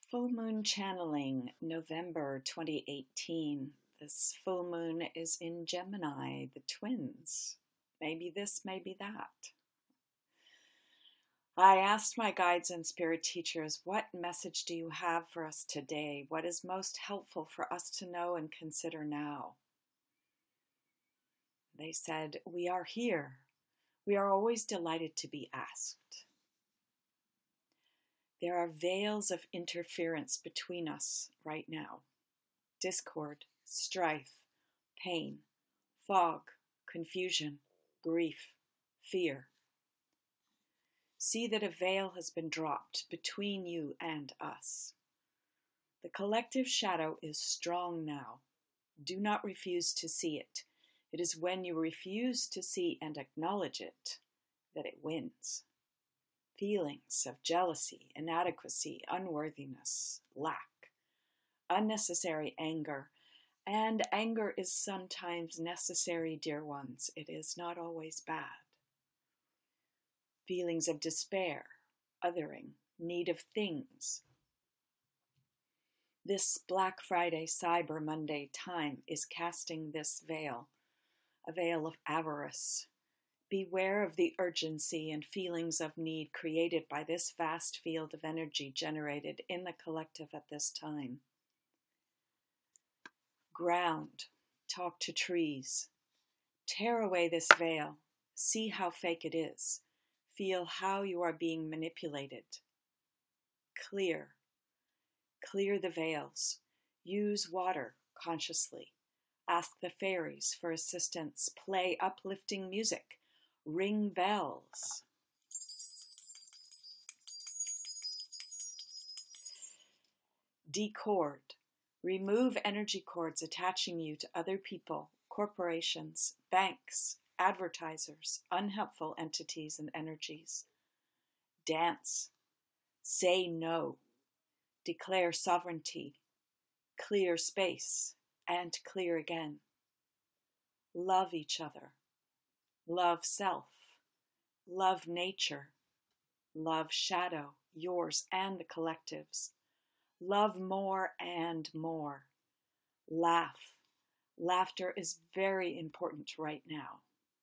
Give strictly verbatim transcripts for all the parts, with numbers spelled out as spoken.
Full Moon Channeling, November twenty eighteen. This full moon is in Gemini, the twins. Maybe this, maybe that. I asked my guides and spirit teachers, what message do you have for us today? What is most helpful for us to know and consider now? They said, we are here. We are always delighted to be asked. There are veils of interference between us right now. Discord, strife, pain, fog, confusion, grief, fear. See that a veil has been dropped between you and us. The collective shadow is strong now. Do not refuse to see it. It is when you refuse to see and acknowledge it that it wins. Feelings of jealousy, inadequacy, unworthiness, lack, unnecessary anger, and anger is sometimes necessary, dear ones. It is not always bad. Feelings of despair, othering, need of things. This Black Friday, Cyber Monday time is casting this veil, a veil of avarice. Beware of the urgency and feelings of need created by this vast field of energy generated in the collective at this time. Ground, talk to trees. Tear away this veil. See how fake it is. Feel how you are being manipulated. Clear. Clear the veils. Use water consciously. Ask the fairies for assistance. Play uplifting music. Ring bells. Decord. Remove energy cords attaching you to other people, corporations, banks, advertisers, unhelpful entities and energies. Dance. Say no. Declare sovereignty. Clear space and clear again. Love each other. Love self. Love nature. Love shadow, yours and the collective's. Love more and more. Laugh. Laughter is very important right now.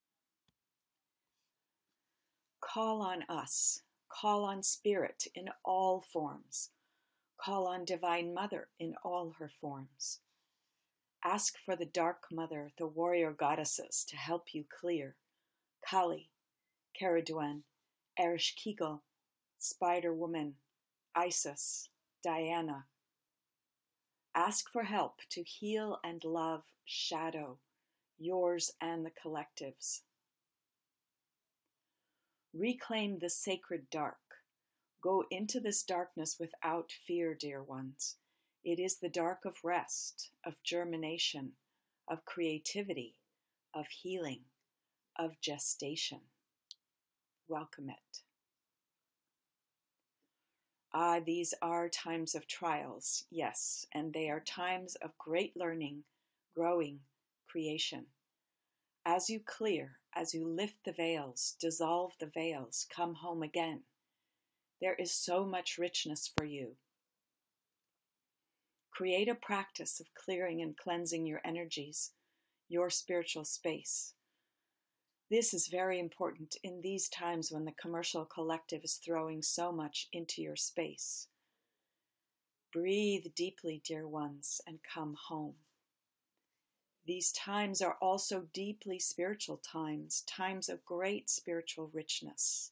Call on us. Call on Spirit in all forms. Call on Divine Mother in all her forms. Ask for the Dark Mother, the warrior goddesses, to help you clear. Kali, Caraduen, Ereshkigal, Spider Woman, Isis, Diana. Ask for help to heal and love shadow, yours and the collective's. Reclaim the sacred dark. Go into this darkness without fear, dear ones. It is the dark of rest, of germination, of creativity, of healing, of gestation. Welcome it. Ah, these are times of trials, yes, and they are times of great learning, growing, creation. As you clear, as you lift the veils, dissolve the veils, come home again, there is so much richness for you. Create a practice of clearing and cleansing your energies, your spiritual space. This is very important in these times when the commercial collective is throwing so much into your space. Breathe deeply, dear ones, and come home. These times are also deeply spiritual times, times of great spiritual richness.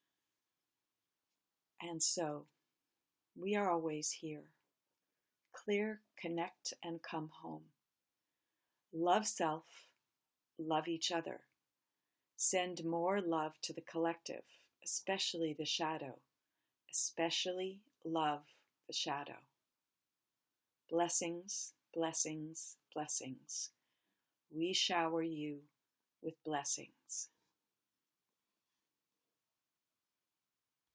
And so, we are always here. Clear, connect, and come home. Love self, love each other. Send more love to the collective, especially the shadow. Especially love the shadow. Blessings, blessings, blessings. We shower you with blessings.